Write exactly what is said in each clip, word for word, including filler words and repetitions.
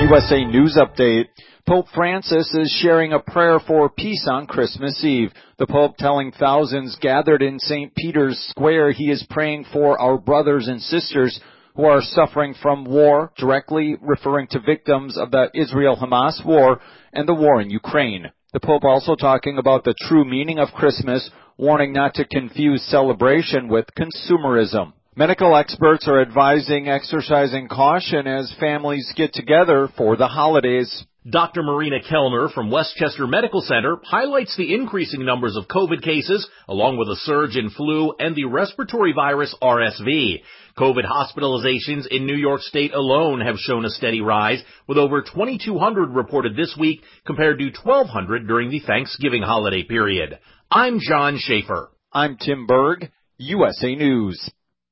U S A News Update. Pope Francis is sharing a prayer for peace on Christmas Eve. The Pope telling thousands gathered in Saint Peter's Square he is praying for our brothers and sisters who are suffering from war, directly referring to victims of the Israel-Hamas war and the war in Ukraine. The Pope also talking about the true meaning of Christmas, warning not to confuse celebration with consumerism. Medical experts are advising exercising caution as families get together for the holidays. Doctor Marina Kellner from Westchester Medical Center highlights the increasing numbers of COVID cases, along with a surge in flu and the respiratory virus R S V. COVID hospitalizations in New York State alone have shown a steady rise, with over twenty-two hundred reported this week compared to twelve hundred during the Thanksgiving holiday period. I'm John Schaefer. I'm Tim Berg, U S A News.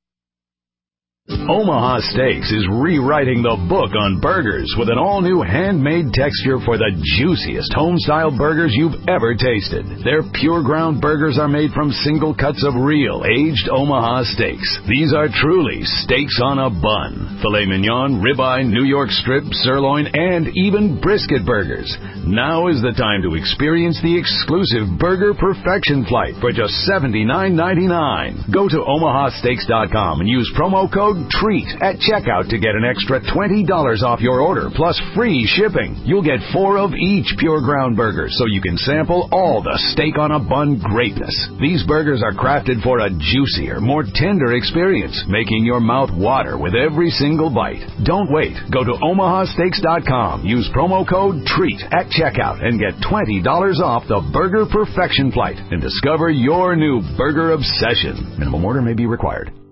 Omaha Steaks is rewriting the book on burgers with an all-new handmade texture for the juiciest home-style burgers you've ever tasted. Their pure ground burgers are made from single cuts of real, aged Omaha steaks. These are truly steaks on a bun. Filet mignon, ribeye, New York strip, sirloin, and even brisket burgers. Now is the time to experience the exclusive Burger Perfection Flight for just seventy-nine ninety-nine. Go to omaha steaks dot com and use promo code TREAT at checkout to get an extra twenty dollars off your order plus free shipping. You'll get four of each pure ground burger so you can sample all the steak on a bun greatness. These burgers are crafted for a juicier, more tender experience, making your mouth water with every single bite. Don't wait. Go to omaha steaks dot com. Use promo code TREAT at checkout and get twenty dollars off the Burger Perfection Flight and discover your new burger obsession. Minimum order may be required.